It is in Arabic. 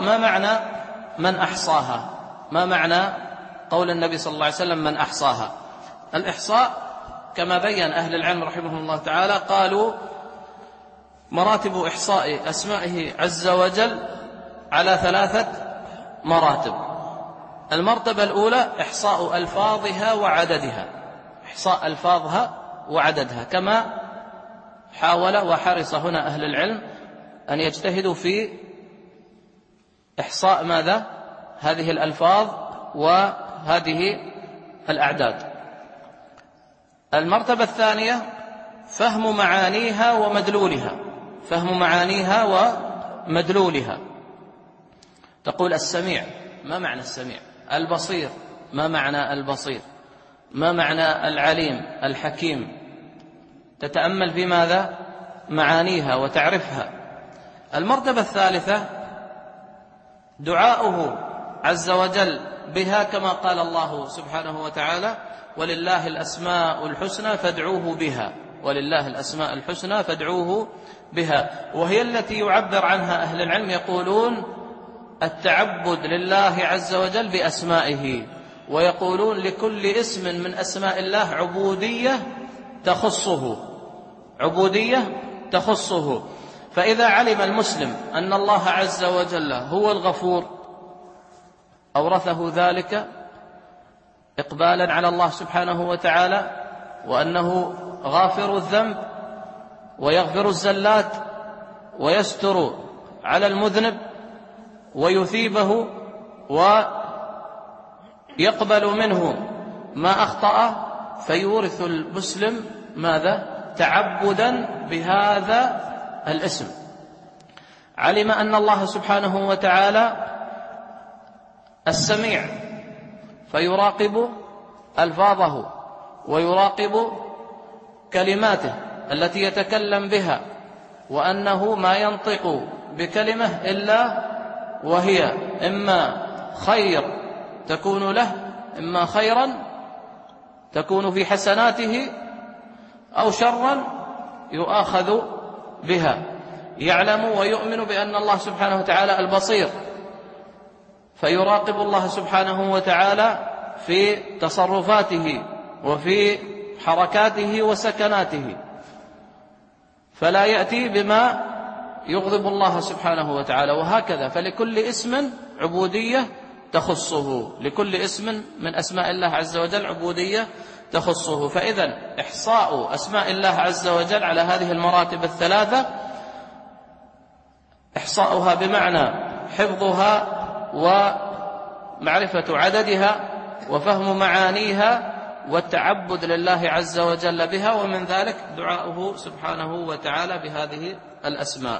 ما معنى من أحصاها؟ ما معنى قول النبي صلى الله عليه وسلم من أحصاها؟ الإحصاء كما بين أهل العلم رحمهم الله تعالى قالوا مراتب إحصاء أسمائه عز وجل على 3 مراتب. المرتبة الأولى إحصاء ألفاظها وعددها، إحصاء ألفاظها وعددها، كما حاول وحرص هنا أهل العلم أن يجتهدوا في إحصاء ماذا؟ هذه الألفاظ وهذه الأعداد. المرتبة الثانية فهم معانيها ومدلولها، فهم معانيها ومدلولها. تقول السميع، ما معنى السميع؟ البصير، ما معنى البصير؟ ما معنى العليم الحكيم؟ تتأمل في ماذا؟ معانيها وتعرفها. المرتبة الثالثة دعاؤه عز وجل بها، كما قال الله سبحانه وتعالى ولله الأسماء الحسنى فادعوه بها، ولله الأسماء الحسنى فادعوه بها، وهي التي يعبر عنها أهل العلم يقولون التعبد لله عز وجل بأسمائه، ويقولون لكل اسم من أسماء الله عبودية تخصه، عبودية تخصه. فإذا علم المسلم أن الله عز وجل هو الغفور أورثه ذلك إقبالا على الله سبحانه وتعالى، وأنه غافر الذنب ويغفر الزلات ويستر على المذنب ويثيبه ويقبل منه ما أخطأ، فيورث المسلم ماذا؟ تعبدا بهذا الاسم. علم أن الله سبحانه وتعالى السميع فيراقب ألفاظه ويراقب كلماته التي يتكلم بها، وأنه ما ينطق بكلمة إلا وهي إما خير تكون له، إما خيرا تكون في حسناته، أو شرا يؤاخذ بها. يعلم ويؤمن بأن الله سبحانه وتعالى البصير، فيراقب الله سبحانه وتعالى في تصرفاته وفي حركاته وسكناته، فلا يأتي بما يغضب الله سبحانه وتعالى. وهكذا فلكل اسم عبودية تخصه، لكل اسم من أسماء الله عز وجل عبودية تخصه. فإذا إحصاء أسماء الله عز وجل على هذه المراتب الثلاثة، إحصاؤها بمعنى حفظها ومعرفة عددها وفهم معانيها والتعبد لله عز وجل بها، ومن ذلك دعاؤه سبحانه وتعالى بهذه الأسماء.